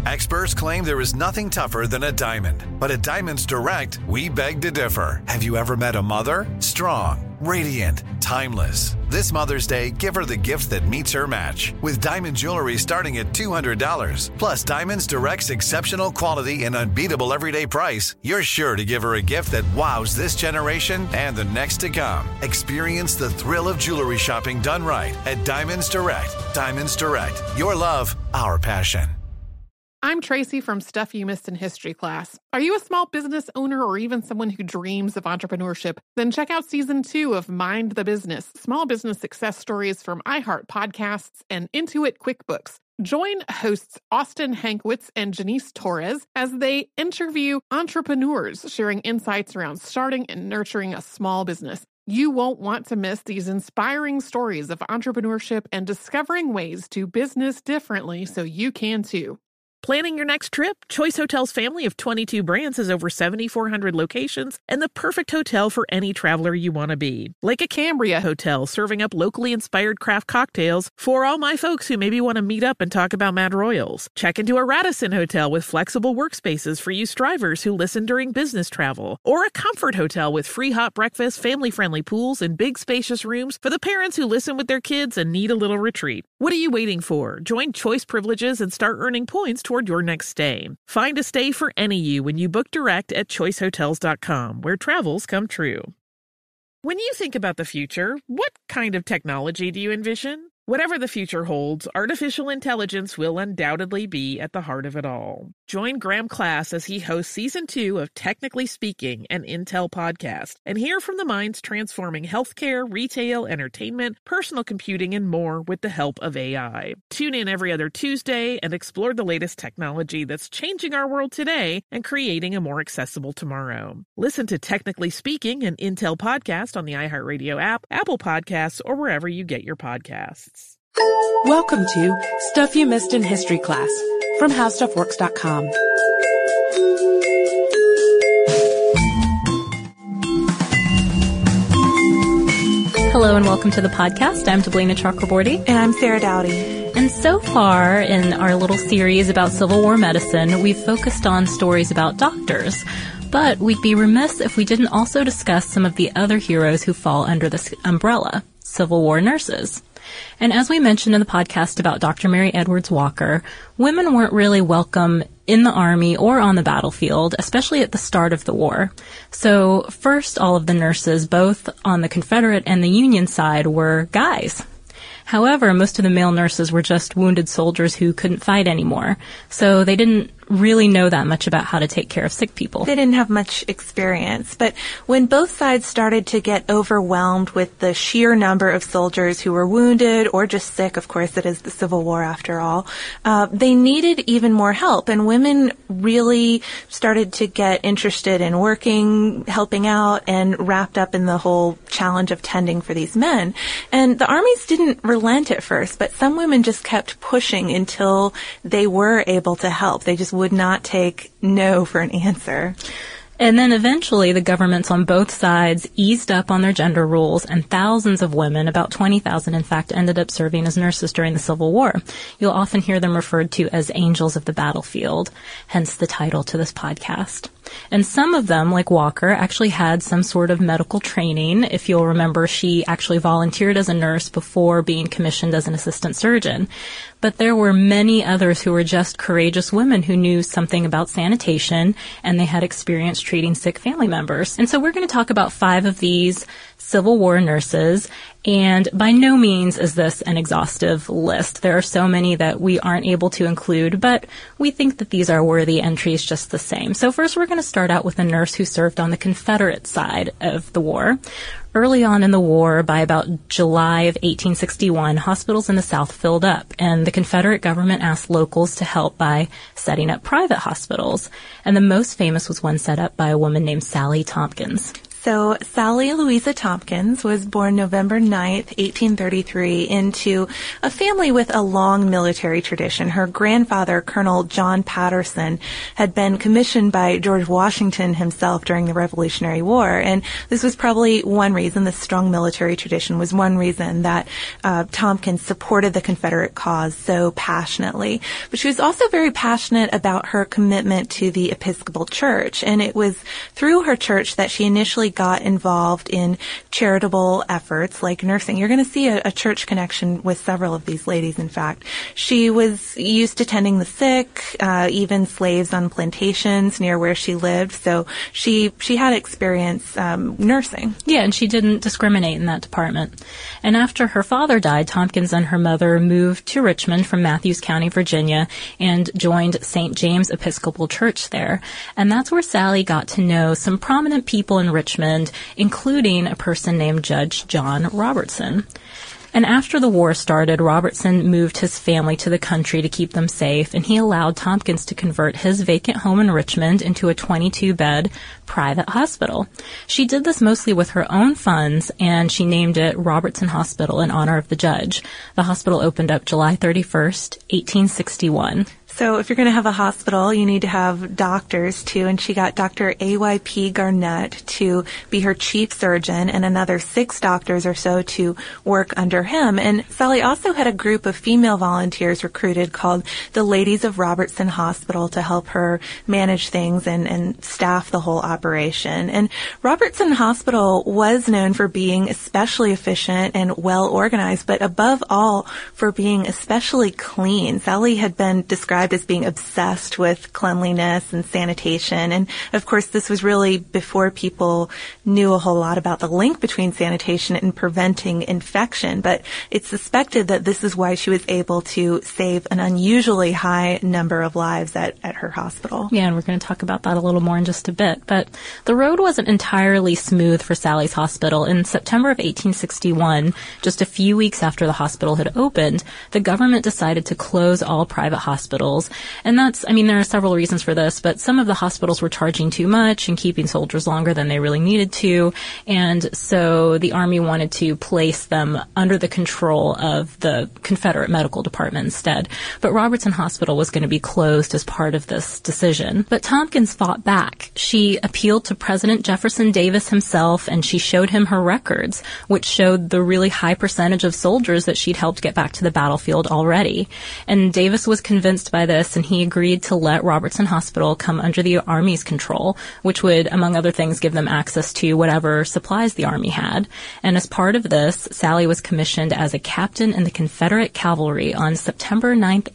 Experts claim there is nothing tougher than a diamond. But at Diamonds Direct, we beg to differ. Have you ever met a mother? Strong, radiant, timeless. This Mother's Day, give her the gift that meets her match. With diamond jewelry starting at $200. Plus Diamonds Direct's exceptional quality and unbeatable everyday price, you're sure to give her a gift that wows this generation and the next to come. Experience the thrill of jewelry shopping done right at Diamonds Direct. Diamonds Direct. Your love, our passion. I'm Tracy from Stuff You Missed in History class. Are you a small business owner or even someone who dreams of entrepreneurship? Then check out Season 2 of Mind the Business, Small Business Success Stories from iHeart Podcasts and Intuit QuickBooks. Join hosts Austin Hankwitz and Janice Torres as they interview entrepreneurs sharing insights around starting and nurturing a small business. You won't want to miss these inspiring stories of entrepreneurship and discovering ways to business differently so you can too. Planning your next trip? Choice Hotels' family of 22 brands has over 7,400 locations and the perfect hotel for any traveler you want to be. Like a Cambria Hotel, serving up locally inspired craft cocktails for all my folks who maybe want to meet up and talk about Mad Royals. Check into a Radisson Hotel with flexible workspaces for you strivers who listen during business travel. Or a Comfort Hotel with free hot breakfast, family-friendly pools, and big spacious rooms for the parents who listen with their kids and need a little retreat. What are you waiting for? Join Choice Privileges and start earning points toward your next stay. Find a stay for any you when you book direct at choicehotels.com, where travels come true. When you think about the future, what kind of technology do you envision? Whatever the future holds, artificial intelligence will undoubtedly be at the heart of it all. Join Graham Class as he hosts Season 2 of Technically Speaking, an Intel podcast, and hear from the minds transforming healthcare, retail, entertainment, personal computing, and more with the help of AI. Tune in every other Tuesday and explore the latest technology that's changing our world today and creating a more accessible tomorrow. Listen to Technically Speaking, an Intel podcast on the iHeartRadio app, Apple Podcasts, or wherever you get your podcasts. Welcome to Stuff You Missed in History class from HowStuffWorks.com. Hello and welcome to the podcast. I'm Deblina Chakraborty. And I'm Sarah Dowdy. And so far in our little series about Civil War medicine, we've focused on stories about doctors. But we'd be remiss if we didn't also discuss some of the other heroes who fall under this umbrella, Civil War nurses. And as we mentioned in the podcast about Dr. Mary Edwards Walker, women weren't really welcome in the Army or on the battlefield, especially at the start of the war. So first, all of the nurses, both on the Confederate and the Union side, were guys. However, most of the male nurses were just wounded soldiers who couldn't fight anymore. So they didn't really know that much about how to take care of sick people. They didn't have much experience. But when both sides started to get overwhelmed with the sheer number of soldiers who were wounded or just sick, of course it is the Civil War after all, they needed even more help. And women really started to get interested in working, helping out, and wrapped up in the whole challenge of tending for these men. And the armies didn't relent at first, but some women just kept pushing until they were able to help. They just would not take no for an answer. And then eventually the governments on both sides eased up on their gender rules, and thousands of women, about 20,000 in fact, ended up serving as nurses during the Civil War. You'll often hear them referred to as angels of the battlefield, hence the title to this podcast. And some of them, like Walker, actually had some sort of medical training. If you'll remember, she actually volunteered as a nurse before being commissioned as an assistant surgeon. But there were many others who were just courageous women who knew something about sanitation, and they had experience treating sick family members. And so we're going to talk about 5 of these Civil War nurses, and by no means is this an exhaustive list. There are so many that we aren't able to include, but we think that these are worthy entries just the same. So first we're going to start out with a nurse who served on the Confederate side of the war. Early on in the war, by about July of 1861, hospitals in the South filled up, and the Confederate government asked locals to help by setting up private hospitals. And the most famous was one set up by a woman named Sally Tompkins. So Sally Louisa Tompkins was born November 9th, 1833, into a family with a long military tradition. Her grandfather, Colonel John Patterson, had been commissioned by George Washington himself during the Revolutionary War. And this was probably one reason, this strong military tradition was one reason that Tompkins supported the Confederate cause so passionately. But she was also very passionate about her commitment to the Episcopal Church. And it was through her church that she initially got involved in charitable efforts like nursing. You're going to see a church connection with several of these ladies, in fact. She was used to tending the sick, even slaves on plantations near where she lived. So she had experience nursing. Yeah, and she didn't discriminate in that department. And after her father died, Tompkins and her mother moved to Richmond from Matthews County, Virginia, and joined St. James Episcopal Church there. And that's where Sally got to know some prominent people in Richmond, including a person named Judge John Robertson. And after the war started, Robertson moved his family to the country to keep them safe, and he allowed Tompkins to convert his vacant home in Richmond into a 22-bed private hospital. She did this mostly with her own funds, and she named it Robertson Hospital in honor of the judge. The hospital opened up July 31st, 1861. So if you're going to have a hospital, you need to have doctors, too. And she got Dr. A.Y.P. Garnett to be her chief surgeon and another 6 doctors or so to work under him. And Sally also had a group of female volunteers recruited called the Ladies of Robertson Hospital to help her manage things and staff the whole operation. And Robertson Hospital was known for being especially efficient and well organized, but above all for being especially clean. Sally had been described as being obsessed with cleanliness and sanitation. And of course, this was really before people knew a whole lot about the link between sanitation and preventing infection. But it's suspected that this is why she was able to save an unusually high number of lives at her hospital. Yeah, and we're going to talk about that a little more in just a bit. But the road wasn't entirely smooth for Sally's hospital. In September of 1861, just a few weeks after the hospital had opened, the government decided to close all private hospitals. And there are several reasons for this, but some of the hospitals were charging too much and keeping soldiers longer than they really needed to. And so the Army wanted to place them under the control of the Confederate Medical Department instead. But Robertson Hospital was going to be closed as part of this decision. But Tompkins fought back. She appealed to President Jefferson Davis himself, and she showed him her records, which showed the really high percentage of soldiers that she'd helped get back to the battlefield already. And Davis was convinced by this, and he agreed to let Robertson Hospital come under the Army's control, which would, among other things, give them access to whatever supplies the Army had. And as part of this, Sally was commissioned as a captain in the Confederate Cavalry on September 9th,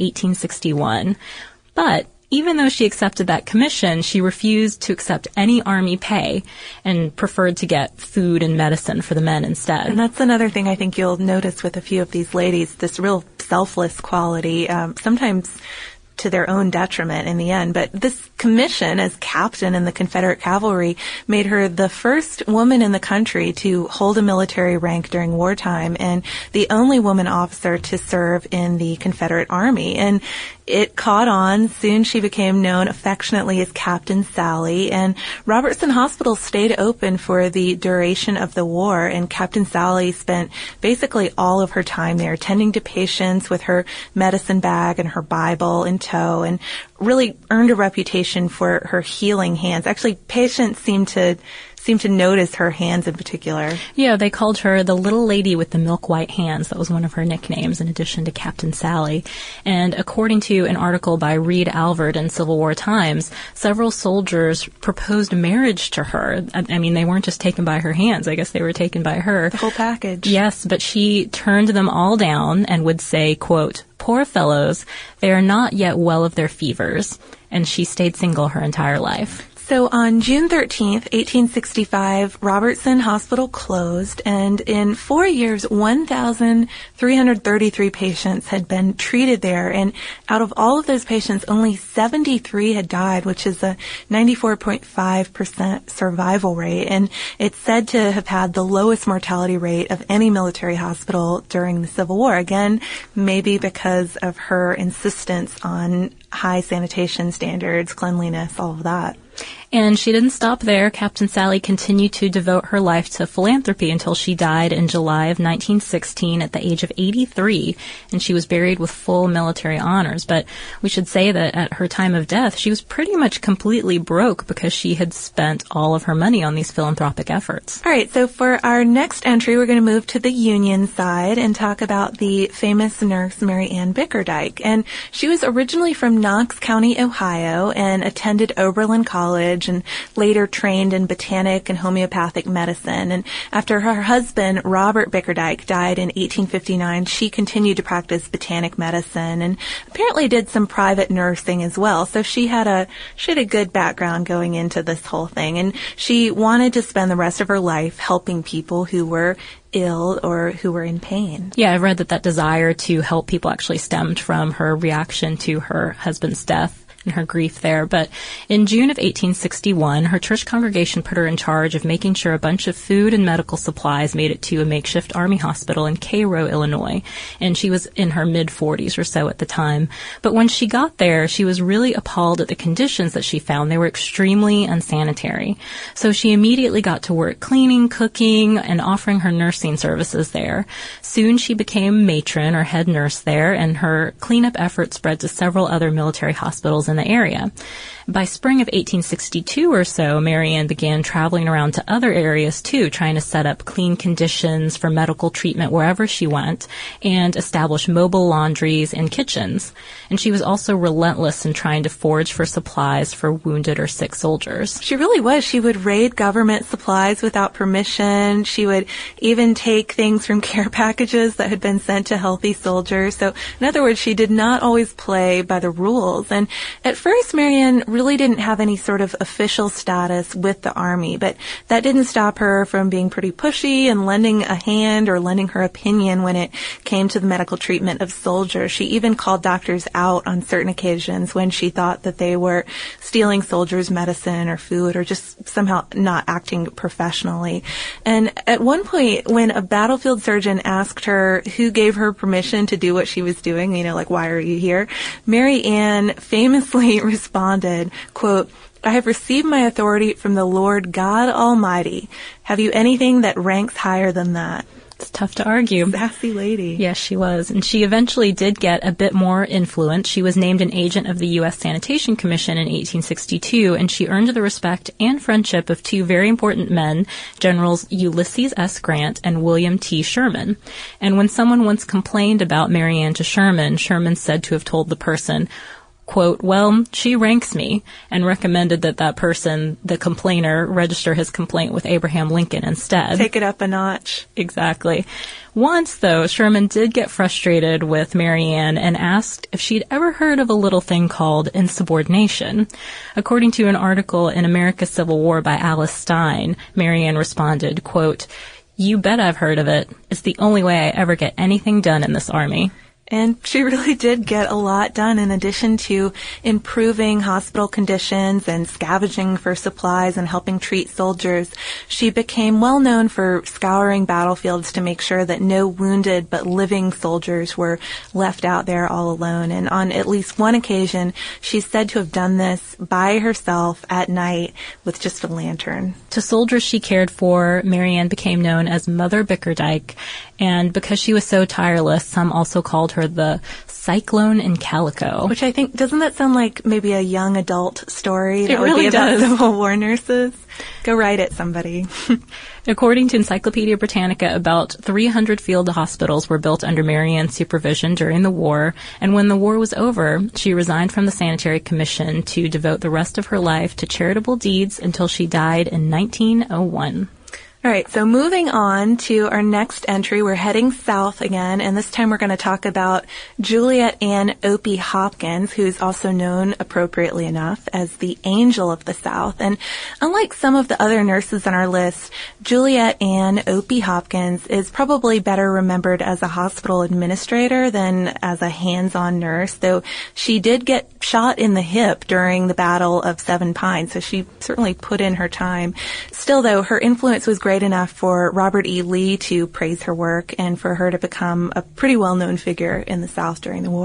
1861. But even though she accepted that commission, she refused to accept any Army pay and preferred to get food and medicine for the men instead. And that's another thing I think you'll notice with a few of these ladies, this real selfless quality, sometimes to their own detriment in the end. But this commission as captain in the Confederate Cavalry made her the first woman in the country to hold a military rank during wartime and the only woman officer to serve in the Confederate Army. And it caught on. Soon she became known affectionately as Captain Sally, and Robertson Hospital stayed open for the duration of the war, and Captain Sally spent basically all of her time there tending to patients with her medicine bag and her Bible in tow, and really earned a reputation for her healing hands. Actually, patients seemed to notice her hands in particular. Yeah, they called her the little lady with the milk white hands. That was one of her nicknames in addition to Captain Sally. And according to an article by Reed Alvord in Civil War Times, several soldiers proposed marriage to her. I mean, they weren't just taken by her hands. I guess they were taken by her. The whole package. Yes, but she turned them all down and would say, quote, "Poor fellows, they are not yet well of their fevers." And she stayed single her entire life. So on June 13th, 1865, Robertson Hospital closed, and in 4 years, 1,333 patients had been treated there, and out of all of those patients, only 73 had died, which is a 94.5% survival rate, and it's said to have had the lowest mortality rate of any military hospital during the Civil War. Again, maybe because of her insistence on high sanitation standards, cleanliness, all of that. And she didn't stop there. Captain Sally continued to devote her life to philanthropy until she died in July of 1916 at the age of 83, and she was buried with full military honors. But we should say that at her time of death, she was pretty much completely broke because she had spent all of her money on these philanthropic efforts. All right, so for our next entry, we're going to move to the Union side and talk about the famous nurse Mary Ann Bickerdike. And she was originally from Knox County, Ohio, and attended Oberlin College and later trained in botanic and homeopathic medicine. And after her husband, Robert Bickerdike, died in 1859, she continued to practice botanic medicine and apparently did some private nursing as well. So she had a good background going into this whole thing. And she wanted to spend the rest of her life helping people who were ill or who were in pain. Yeah, I've read that desire to help people actually stemmed from her reaction to her husband's death and her grief there. But in June of 1861, her church congregation put her in charge of making sure a bunch of food and medical supplies made it to a makeshift army hospital in Cairo, Illinois. And she was in her mid-40s or so at the time. But when she got there, she was really appalled at the conditions that she found. They were extremely unsanitary. So she immediately got to work cleaning, cooking, and offering her nursing services there. Soon she became matron or head nurse there, and her cleanup efforts spread to several other military hospitals in the area. By spring of 1862 or so, Mary Ann began traveling around to other areas too, trying to set up clean conditions for medical treatment wherever she went and establish mobile laundries and kitchens. And she was also relentless in trying to forage for supplies for wounded or sick soldiers. She really was. She would raid government supplies without permission. She would even take things from care packages that had been sent to healthy soldiers. So, in other words, she did not always play by the rules. And at first, Mary Ann really didn't have any sort of official status with the Army, but that didn't stop her from being pretty pushy and lending a hand or lending her opinion when it came to the medical treatment of soldiers. She even called doctors out on certain occasions when she thought that they were stealing soldiers' medicine or food or just somehow not acting professionally. And at one point, when a battlefield surgeon asked her who gave her permission to do what she was doing, like, why are you here? Mary Ann famously responded, quote, "I have received my authority from the Lord God Almighty. Have you anything that ranks higher than that?" It's tough to argue. Sassy lady. Yes, she was. And she eventually did get a bit more influence. She was named an agent of the U.S. Sanitation Commission in 1862, and she earned the respect and friendship of two very important men, Generals Ulysses S. Grant and William T. Sherman. And when someone once complained about Mary Ann to Sherman, Sherman said to have told the person, quote, "Well, she ranks me," and recommended that person, the complainer, register his complaint with Abraham Lincoln instead. Take it up a notch. Exactly. Once, though, Sherman did get frustrated with Mary Ann and asked if she'd ever heard of a little thing called insubordination. According to an article in America's Civil War by Alice Stein, Mary Ann responded, quote, "You bet I've heard of it. It's the only way I ever get anything done in this army." And she really did get a lot done in addition to improving hospital conditions and scavenging for supplies and helping treat soldiers. She became well known for scouring battlefields to make sure that no wounded but living soldiers were left out there all alone. And on at least one occasion, she's said to have done this by herself at night with just a lantern. To soldiers she cared for, Mary Ann became known as Mother Bickerdike. And because she was so tireless, some also called her the Cyclone in Calico. Which I think, doesn't that sound like maybe a young adult story? It really does. About Civil War nurses? Go write it, somebody. According to Encyclopedia Britannica, about 300 field hospitals were built under Mary Ann's supervision during the war, and when the war was over, she resigned from the Sanitary Commission to devote the rest of her life to charitable deeds until she died in 1901. All right, so moving on to our next entry, we're heading south again, and this time we're going to talk about Juliet Ann Opie Hopkins, who's also known, appropriately enough, as the Angel of the South. And unlike some of the other nurses on our list, Juliet Ann Opie Hopkins is probably better remembered as a hospital administrator than as a hands-on nurse, though she did get shot in the hip during the Battle of Seven Pines, so she certainly put in her time. Still, though, her influence was great enough for Robert E. Lee to praise her work and for her to become a pretty well-known figure in the South during the war.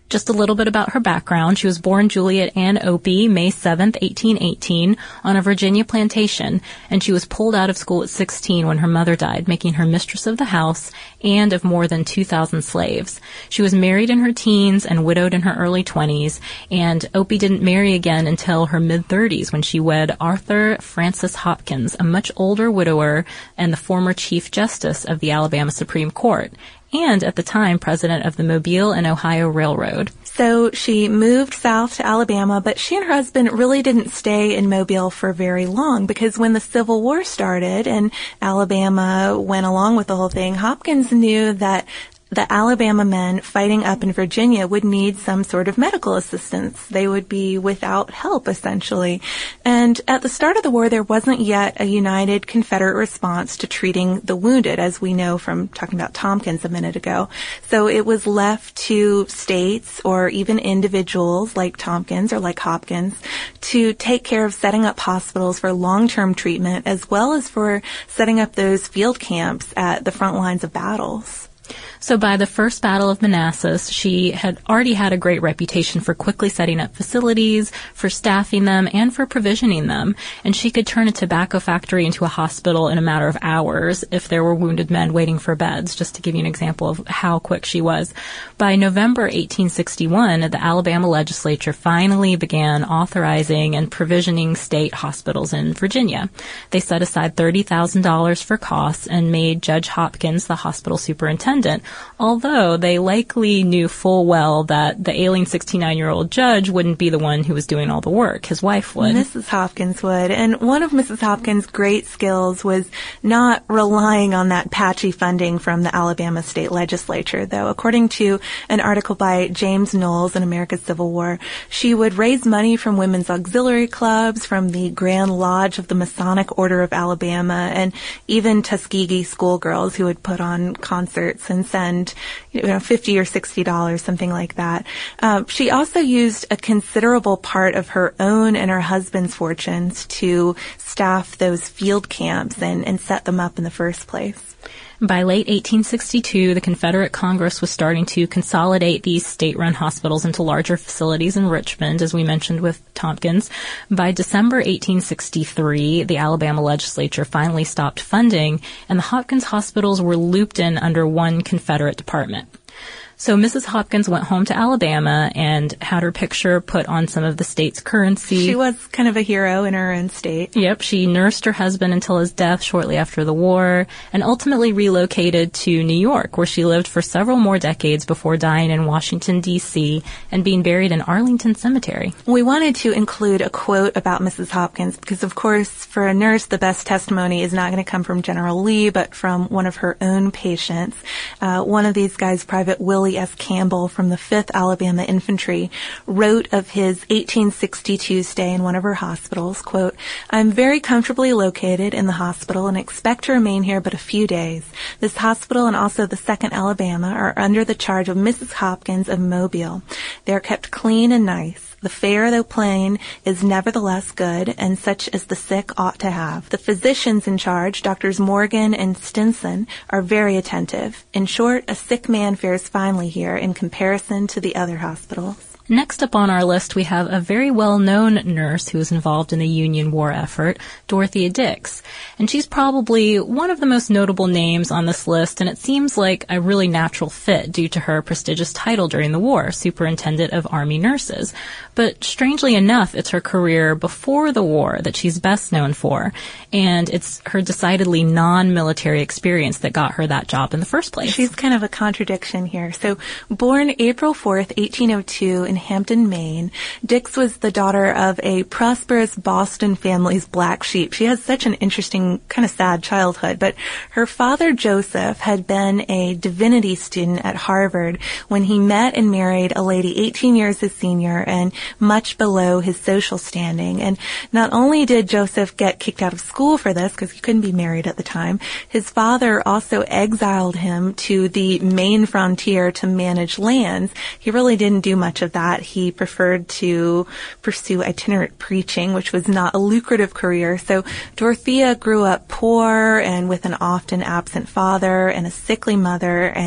Just a little bit about her background. She was born Juliet Ann Opie, May 7th, 1818, on a Virginia plantation, and she was pulled out of school at 16 when her mother died, making her mistress of the house and of more than 2,000 slaves. She was married in her teens and widowed in her early 20s, and Opie didn't marry again until her mid-30s when she wed Arthur Francis Hopkins, a much older widower and the former Chief Justice of the Alabama Supreme Court, and at the time president of the Mobile and Ohio Railroad. So she moved south to Alabama, but she and her husband really didn't stay in Mobile for very long, because when the Civil War started and Alabama went along with the whole thing, Hopkins knew that the Alabama men fighting up in Virginia would need some sort of medical assistance. They would be without help, essentially. And at the start of the war, there wasn't yet a united Confederate response to treating the wounded, as we know from talking about Tompkins a minute ago. So it was left to states or even individuals like Tompkins or like Hopkins to take care of setting up hospitals for long-term treatment, as well as for setting up those field camps at the front lines of battles. So by the First Battle of Manassas, she had already had a great reputation for quickly setting up facilities, for staffing them, and for provisioning them. And she could turn a tobacco factory into a hospital in a matter of hours if there were wounded men waiting for beds, just to give you an example of how quick she was. By November 1861, the Alabama legislature finally began authorizing and provisioning state hospitals in Virginia. They set aside $30,000 for costs and made Judge Hopkins the hospital superintendent, although they likely knew full well that the ailing 69-year-old judge wouldn't be the one who was doing all the work. His wife would. Mrs. Hopkins would. And one of Mrs. Hopkins' great skills was not relying on that patchy funding from the Alabama state legislature, though. According to an article by James Knowles in America's Civil War, she would raise money from women's auxiliary clubs, from the Grand Lodge of the Masonic Order of Alabama, and even Tuskegee schoolgirls who would put on concerts and send, $50 or $60, something like that. She also used a considerable part of her own and her husband's fortunes to staff those field camps and set them up in the first place. By late 1862, the Confederate Congress was starting to consolidate these state-run hospitals into larger facilities in Richmond, as we mentioned with Tompkins. By December 1863, the Alabama legislature finally stopped funding, and the Hopkins hospitals were looped in under one Confederate department. So Mrs. Hopkins went home to Alabama and had her picture put on some of the state's currency. She was kind of a hero in her own state. Yep, she nursed her husband until his death shortly after the war and ultimately relocated to New York, where she lived for several more decades before dying in Washington, D.C. and being buried in Arlington Cemetery. We wanted to include a quote about Mrs. Hopkins because, of course, for a nurse, the best testimony is not going to come from General Lee, but from one of her own patients. One of these guys, Private Willie S. Campbell from the 5th Alabama Infantry, wrote of his 1862 stay in one of her hospitals, quote, "I'm very comfortably located in the hospital and expect to remain here but a few days. This hospital and also the 2nd Alabama are under the charge of Mrs. Hopkins of Mobile. They are kept clean and nice. The fare, though plain, is nevertheless good, and such as the sick ought to have. The physicians in charge, Doctors Morgan and Stinson, are very attentive. In short, a sick man fares finely here in comparison to the other hospitals." Next up on our list, we have a very well-known nurse who was involved in the Union War effort, Dorothea Dix. And she's probably one of the most notable names on this list, and it seems like a really natural fit due to her prestigious title during the war, Superintendent of Army Nurses. But strangely enough, it's her career before the war that she's best known for, and it's her decidedly non-military experience that got her that job in the first place. She's kind of a contradiction here. So, born April 4th, 1802 in Hampton, Maine, Dix was the daughter of a prosperous Boston family's black sheep. She has such an interesting, kind of sad childhood, but her father, Joseph, had been a divinity student at Harvard when he met and married a lady 18 years his senior and much below his social standing. And not only did Joseph get kicked out of school for this, because he couldn't be married at the time, his father also exiled him to the Maine frontier to manage lands. He really didn't do much of that. He preferred to pursue itinerant preaching, which was not a lucrative career. So Dorothea grew up poor and with an often absent father and a sickly mother, and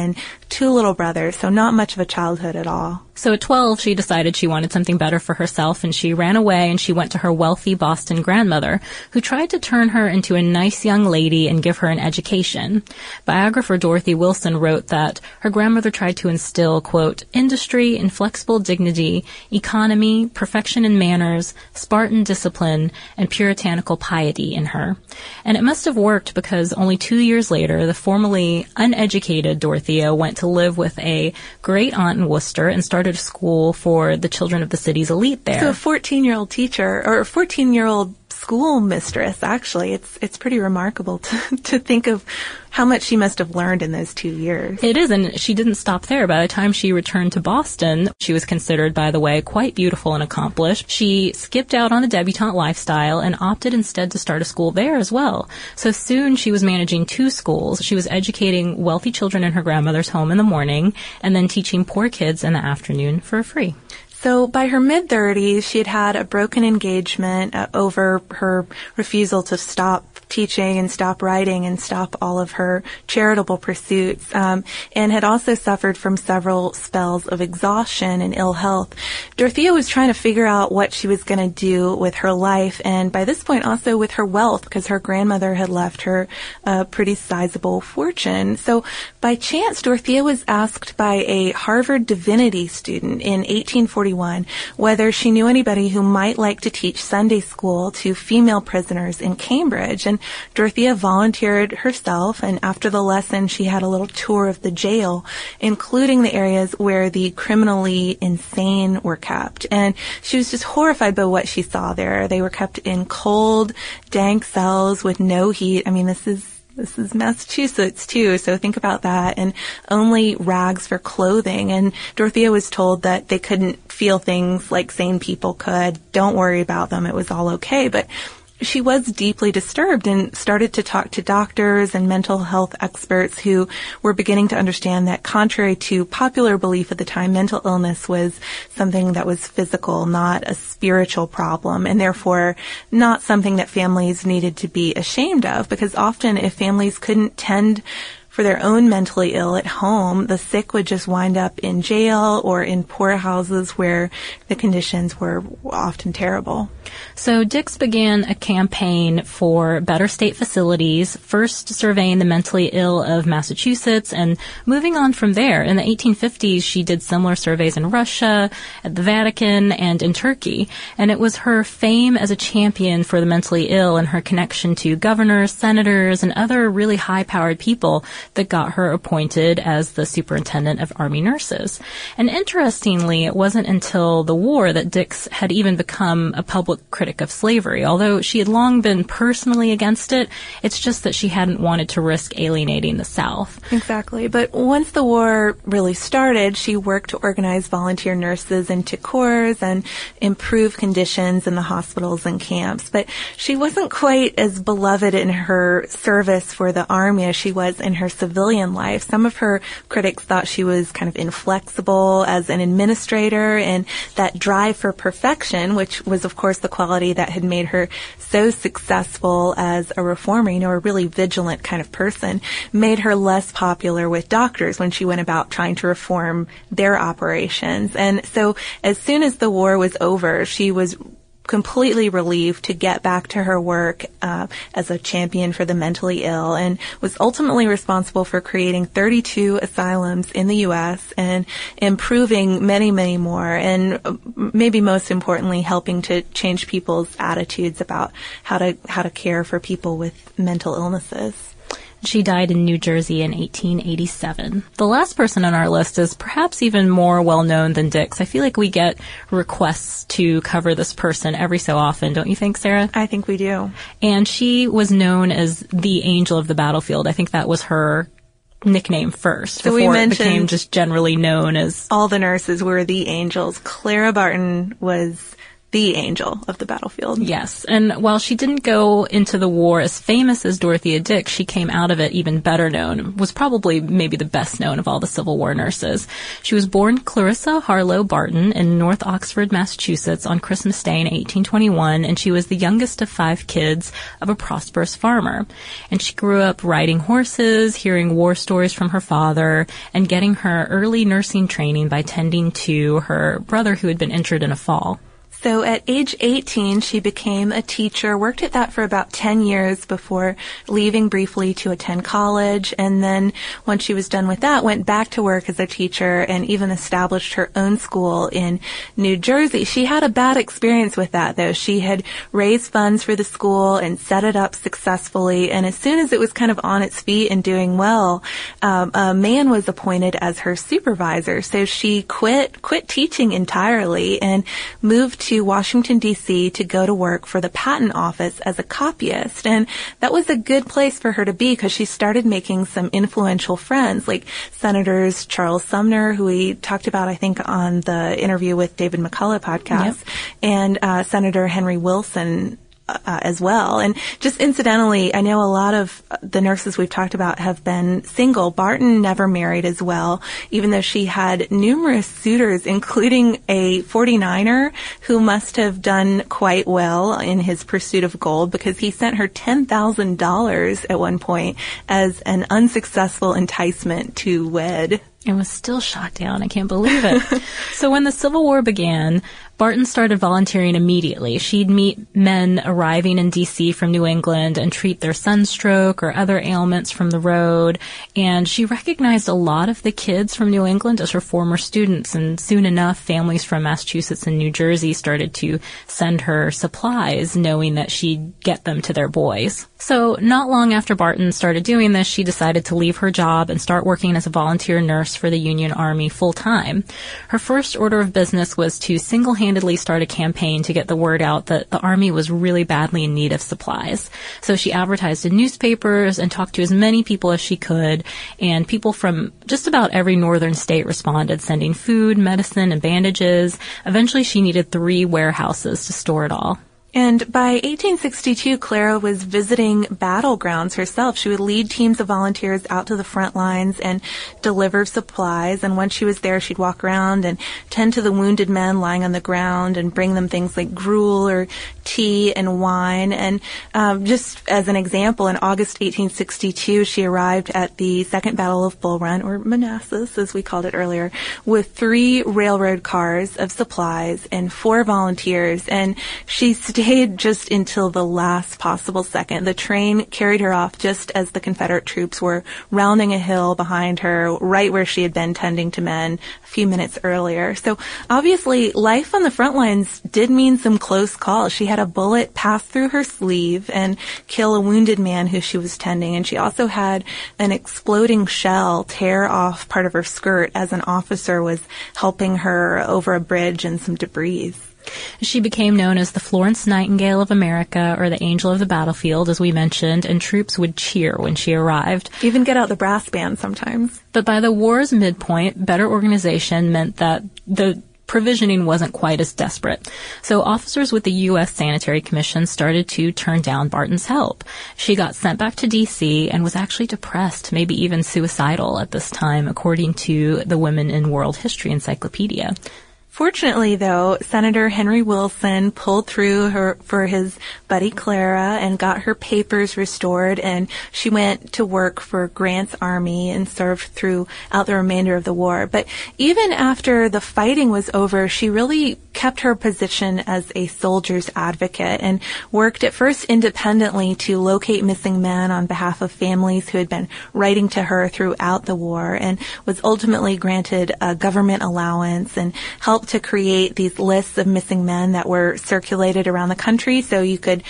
2 little brothers, so not much of a childhood at all. So at 12, she decided she wanted something better for herself, and she ran away and she went to her wealthy Boston grandmother, who tried to turn her into a nice young lady and give her an education. Biographer Dorothy Wilson wrote that her grandmother tried to instill, quote, industry, inflexible dignity, economy, perfection in manners, Spartan discipline, and puritanical piety in her. And it must have worked because only 2 years later, the formerly uneducated Dorothea went to live with a great aunt in Worcester and started a school for the children of the city's elite there. So a 14-year-old teacher, or a 14-year-old school mistress, actually. It's pretty remarkable to think of how much she must have learned in those 2 years. It is, and she didn't stop there. By the time she returned to Boston, she was considered, by the way, quite beautiful and accomplished. She skipped out on the debutante lifestyle and opted instead to start a school there as well. So soon she was managing 2 schools. She was educating wealthy children in her grandmother's home in the morning and then teaching poor kids in the afternoon for free. So by her mid-30s, she had had a broken engagement over her refusal to stop teaching and stop writing and stop all of her charitable pursuits, and had also suffered from several spells of exhaustion and ill health. Dorothea was trying to figure out what she was going to do with her life, and by this point also with her wealth, because her grandmother had left her a pretty sizable fortune. So by chance, Dorothea was asked by a Harvard divinity student in 1841 whether she knew anybody who might like to teach Sunday school to female prisoners in Cambridge. And Dorothea volunteered herself, and after the lesson she had a little tour of the jail, including the areas where the criminally insane were kept. And she was just horrified by what she saw there. They were kept in cold, dank cells with no heat. I mean, this is Massachusetts too, so think about that. And only rags for clothing. And Dorothea was told that they couldn't feel things like sane people could. Don't worry about them. It was all okay. But she was deeply disturbed and started to talk to doctors and mental health experts who were beginning to understand that, contrary to popular belief at the time, mental illness was something that was physical, not a spiritual problem, and therefore not something that families needed to be ashamed of, because often if families couldn't tend for their own mentally ill at home, the sick would just wind up in jail or in poorhouses where the conditions were often terrible. So Dix began a campaign for better state facilities, first surveying the mentally ill of Massachusetts and moving on from there. In the 1850s, she did similar surveys in Russia, at the Vatican, and in Turkey. And it was her fame as a champion for the mentally ill and her connection to governors, senators, and other really high-powered people that got her appointed as the superintendent of Army nurses. And interestingly, it wasn't until the war that Dix had even become a public critic of slavery. Although she had long been personally against it, it's just that she hadn't wanted to risk alienating the South. Exactly. But once the war really started, she worked to organize volunteer nurses into corps and improve conditions in the hospitals and camps. But she wasn't quite as beloved in her service for the Army as she was in her civilian life. Some of her critics thought she was kind of inflexible as an administrator, and that drive for perfection, which was of course the quality that had made her so successful as a reformer, a really vigilant kind of person, made her less popular with doctors when she went about trying to reform their operations. And so as soon as the war was over, she was completely relieved to get back to her work as a champion for the mentally ill, and was ultimately responsible for creating 32 asylums in the U.S. and improving many, many more, and maybe most importantly, helping to change people's attitudes about how to care for people with mental illnesses. She died in New Jersey in 1887. The last person on our list is perhaps even more well-known than Dix. I feel like we get requests to cover this person every so often, don't you think, Sarah? I think we do. And she was known as the Angel of the Battlefield. I think that was her nickname first, so before it became just generally known as... all the nurses were the angels. Clara Barton was the angel of the battlefield. Yes. And while she didn't go into the war as famous as Dorothea Dick, she came out of it even better known, was probably maybe the best known of all the Civil War nurses. She was born Clarissa Harlow Barton in North Oxford, Massachusetts on Christmas Day in 1821, and she was the youngest of 5 kids of a prosperous farmer. And she grew up riding horses, hearing war stories from her father, and getting her early nursing training by tending to her brother who had been injured in a fall. So at age 18, she became a teacher, worked at that for about 10 years before leaving briefly to attend college. And then once she was done with that, went back to work as a teacher and even established her own school in New Jersey. She had a bad experience with that, though. She had raised funds for the school and set it up successfully. And as soon as it was kind of on its feet and doing well, a man was appointed as her supervisor. So she quit teaching entirely and moved to Washington, D.C. to go to work for the patent office as a copyist. And that was a good place for her to be because she started making some influential friends, like Senators Charles Sumner, who we talked about, I think, on the interview with David McCullough podcast, and Senator Henry Wilson as well. And just incidentally, I know a lot of the nurses we've talked about have been single. Barton never married as well, even though she had numerous suitors, including a 49er who must have done quite well in his pursuit of gold because he sent her $10,000 at one point as an unsuccessful enticement to wed. It was still shot down. I can't believe it. So when the Civil War began, Barton started volunteering immediately. She'd meet men arriving in D.C. from New England and treat their sunstroke or other ailments from the road. And she recognized a lot of the kids from New England as her former students. And soon enough, families from Massachusetts and New Jersey started to send her supplies, knowing that she'd get them to their boys. So not long after Barton started doing this, she decided to leave her job and start working as a volunteer nurse for the Union Army full-time. Her first order of business was to single-handedly start a campaign to get the word out that the Army was really badly in need of supplies. So she advertised in newspapers and talked to as many people as she could, and people from just about every northern state responded, sending food, medicine, and bandages. Eventually, she needed 3 warehouses to store it all. And by 1862, Clara was visiting battlegrounds herself. She would lead teams of volunteers out to the front lines and deliver supplies. And once she was there, she'd walk around and tend to the wounded men lying on the ground and bring them things like gruel or tea and wine. And just as an example, in August 1862, she arrived at the Second Battle of Bull Run, or Manassas, as we called it earlier, with 3 railroad cars of supplies and 4 volunteers. And she stayed just until the last possible second. The train carried her off just as the Confederate troops were rounding a hill behind her, right where she had been tending to men a few minutes earlier. So obviously, life on the front lines did mean some close calls. She had a bullet pass through her sleeve and kill a wounded man who she was tending, and she also had an exploding shell tear off part of her skirt as an officer was helping her over a bridge and some debris. She became known as the Florence Nightingale of America, or the Angel of the Battlefield, as we mentioned, and troops would cheer when she arrived. Even get out the brass band sometimes. But by the war's midpoint, better organization meant that the provisioning wasn't quite as desperate. So officers with the U.S. Sanitary Commission started to turn down Barton's help. She got sent back to D.C. and was actually depressed, maybe even suicidal at this time, according to the Women in World History Encyclopedia. Fortunately, though, Senator Henry Wilson pulled through for his buddy Clara and got her papers restored, and she went to work for Grant's army and served throughout the remainder of the war. But even after the fighting was over, she really kept her position as a soldier's advocate and worked at first independently to locate missing men on behalf of families who had been writing to her throughout the war, and was ultimately granted a government allowance and helped to create these lists of missing men that were circulated around the country, so you could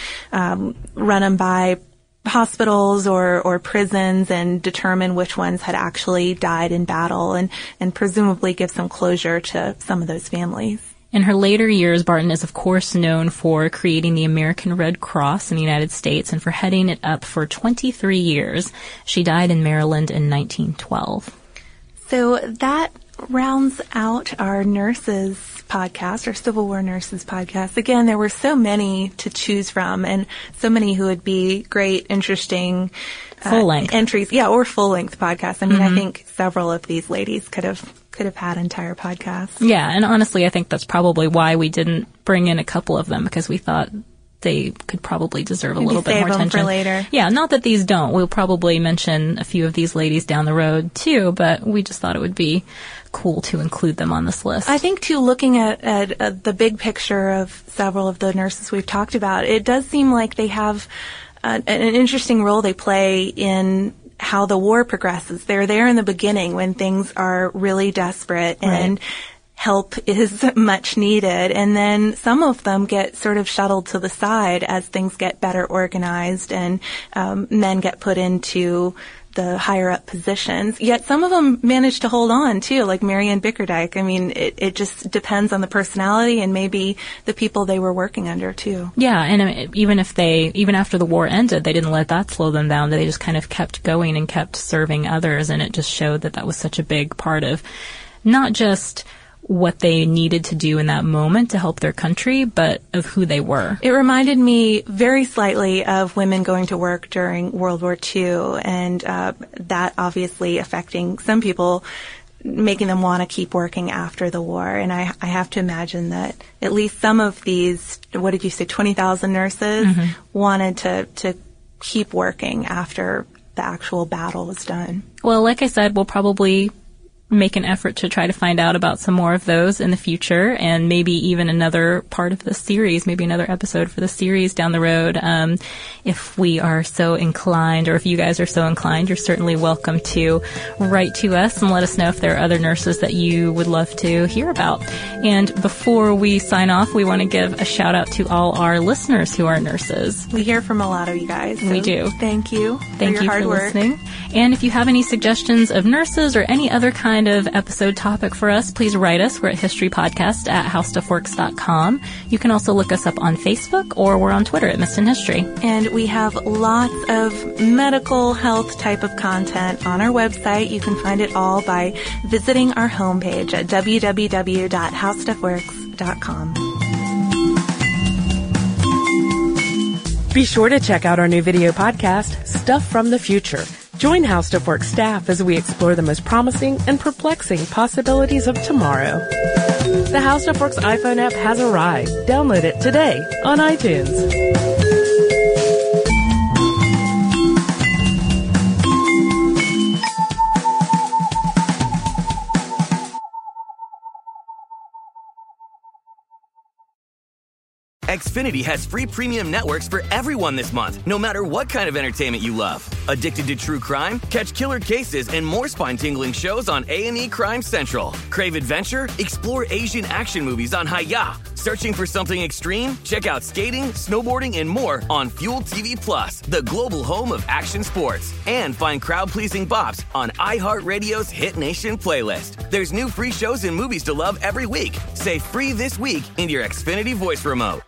run them by hospitals or prisons and determine which ones had actually died in battle, and presumably give some closure to some of those families. In her later years, Barton is, of course, known for creating the American Red Cross in the United States and for heading it up for 23 years. She died in Maryland in 1912. So that rounds out our nurses podcast, our Civil War Nurses podcast. Again, there were so many to choose from and so many who would be great, interesting full-length entries. Yeah, or full-length podcasts. I mean, I think several of these ladies could have had entire podcasts. Yeah, and honestly, I think that's probably why we didn't bring in a couple of them, because we thought they could probably deserve a little bit more attention. Save them for later. Yeah, not that these don't. We'll probably mention a few of these ladies down the road too, but we just thought it would be cool to include them on this list. I think too, looking at the big picture of several of the nurses we've talked about, it does seem like they have an interesting role they play in how the war progresses. They're there in the beginning when things are really desperate and help is much needed. And then some of them get sort of shuttled to the side as things get better organized and men get put into the higher up positions. Yet some of them manage to hold on too, like Marianne Bickerdike. I mean, it just depends on the personality and maybe the people they were working under too. Yeah, and even after the war ended, they didn't let that slow them down. They just kind of kept going and kept serving others, and it just showed that was such a big part of not just what they needed to do in that moment to help their country, but of who they were. It reminded me very slightly of women going to work during World War II, and that obviously affecting some people, making them want to keep working after the war. And I have to imagine that at least some of these, what did you say, 20,000 nurses wanted to keep working after the actual battle was done. Well, like I said, we'll probably make an effort to try to find out about some more of those in the future, and maybe even another part of the series, maybe another episode for the series down the road. If we are so inclined, or if you guys are so inclined, you're certainly welcome to write to us and let us know if there are other nurses that you would love to hear about. And before we sign off, we want to give a shout out to all our listeners who are nurses. We hear from a lot of you guys. So we do. Thank you. Thank for your hard work. Listening. And if you have any suggestions of nurses or any other kind of episode topic for us, please write us. We're at historypodcast@howstuffworks.com. You can also look us up on Facebook, or we're on Twitter at Missed in History. And we have lots of medical health type of content on our website. You can find it all by visiting our homepage at www.howstuffworks.com. Be sure to check out our new video podcast, Stuff from the Future. Join How Stuff Works staff as we explore the most promising and perplexing possibilities of tomorrow. The How Stuff Works iPhone app has arrived. Download it today on iTunes. Xfinity has free premium networks for everyone this month, no matter what kind of entertainment you love. Addicted to true crime? Catch killer cases and more spine-tingling shows on A&E Crime Central. Crave adventure? Explore Asian action movies on Hi-Ya. Searching for something extreme? Check out skating, snowboarding, and more on Fuel TV Plus, the global home of action sports. And find crowd-pleasing bops on iHeartRadio's Hit Nation playlist. There's new free shows and movies to love every week. Say free this week in your Xfinity voice remote.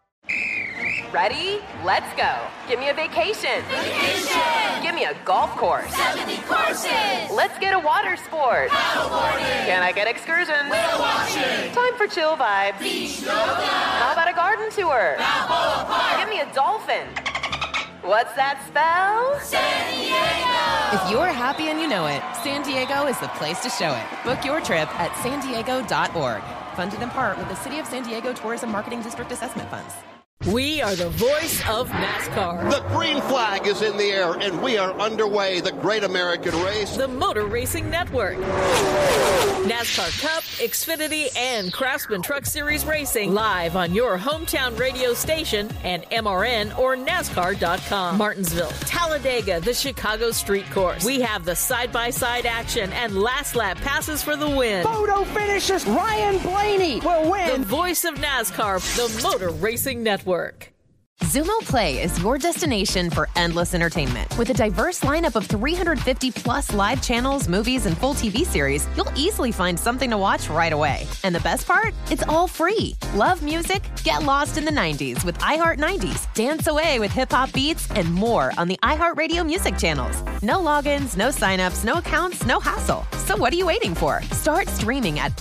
Ready? Let's go. Give me a vacation. Vacation. Give me a golf course. 70 courses. Let's get a water sport. Paddleboarding. Can I get excursions? Whale watching. Time for chill vibes. Beach yoga. How about a garden tour? Balboa Park. Give me a dolphin. What's that spell? San Diego. If you're happy and you know it, San Diego is the place to show it. Book your trip at sandiego.org. Funded in part with the City of San Diego Tourism Marketing District Assessment Funds. We are the voice of NASCAR. The green flag is in the air, and we are underway. The great American race. The Motor Racing Network. NASCAR Cup, Xfinity, and Craftsman Truck Series Racing live on your hometown radio station and MRN or NASCAR.com. Martinsville, Talladega, the Chicago Street Course. We have the side-by-side action and last lap passes for the win. Photo finishes. Ryan Blaney will win. The voice of NASCAR, the Motor Racing Network. Xumo Play is your destination for endless entertainment. With a diverse lineup of 350 plus live channels, movies, and full TV series, you'll easily find something to watch right away. And the best part? It's all free. Love music? Get lost in the 90s with iHeart 90s, dance away with hip-hop beats, and more on the iHeartRadio music channels. No logins, no signups, no accounts, no hassle. So what are you waiting for? Start streaming at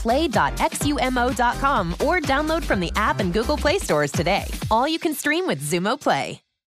play.xumo.com or download from the app and Google Play stores today. All you can stream with Xumo Play.